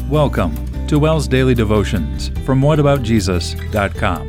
Welcome to WELL's Daily Devotions from whataboutjesus.com.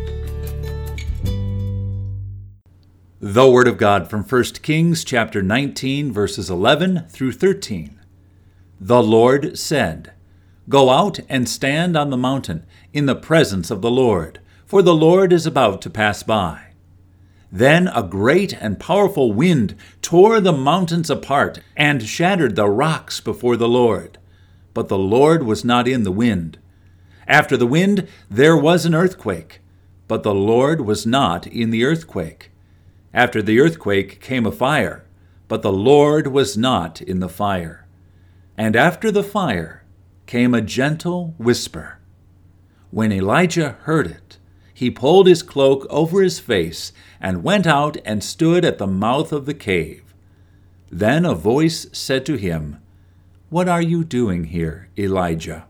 The Word of God from 1 Kings chapter 19, verses 11 through 13. The Lord said, "Go out and stand on the mountain in the presence of the Lord, for the Lord is about to pass by." Then a great and powerful wind tore the mountains apart and shattered the rocks before the Lord. But the Lord was not in the wind. After the wind, there was an earthquake, but the Lord was not in the earthquake. After the earthquake came a fire, but the Lord was not in the fire. And after the fire came a gentle whisper. When Elijah heard it, he pulled his cloak over his face and went out and stood at the mouth of the cave. Then a voice said to him, "What are you doing here, Elijah?"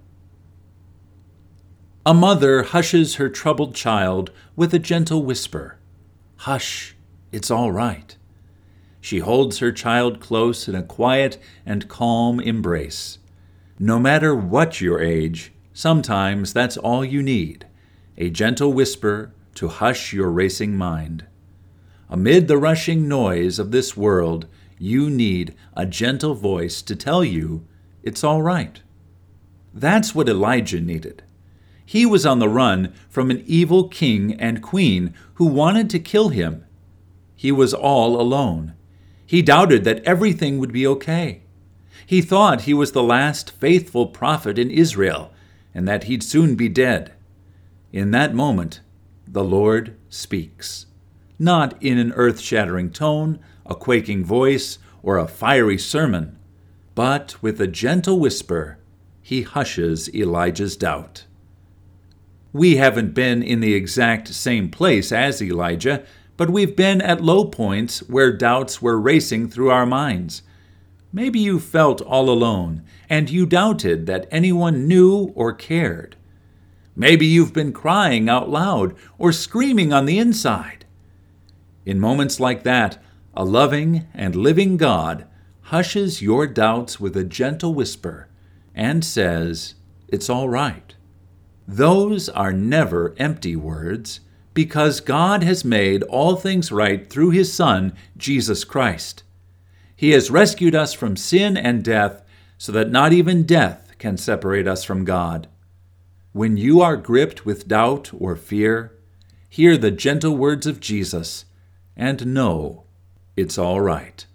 A mother hushes her troubled child with a gentle whisper. "Hush, it's all right." She holds her child close in a quiet and calm embrace. No matter what your age, sometimes that's all you need, a gentle whisper to hush your racing mind. Amid the rushing noise of this world, you need a gentle voice to tell you it's all right. That's what Elijah needed. He was on the run from an evil king and queen who wanted to kill him. He was all alone. He doubted that everything would be okay. He thought he was the last faithful prophet in Israel and that he'd soon be dead. In that moment, the Lord speaks. Not in an earth-shattering tone, a quaking voice, or a fiery sermon, but with a gentle whisper, he hushes Elijah's doubt. We haven't been in the exact same place as Elijah, but we've been at low points where doubts were racing through our minds. Maybe you felt all alone, and you doubted that anyone knew or cared. Maybe you've been crying out loud or screaming on the inside. In moments like that, a loving and living God hushes your doubts with a gentle whisper and says, "It's all right." Those are never empty words, because God has made all things right through His Son, Jesus Christ. He has rescued us from sin and death so that not even death can separate us from God. When you are gripped with doubt or fear, hear the gentle words of Jesus and know it's all right.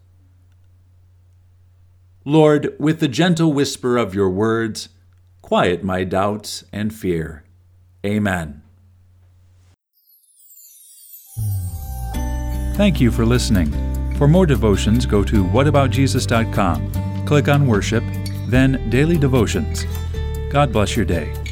Lord, with the gentle whisper of your words, quiet my doubts and fear. Amen. Thank you for listening. For more devotions, go to whataboutjesus.com. Click on Worship, then Daily Devotions. God bless your day.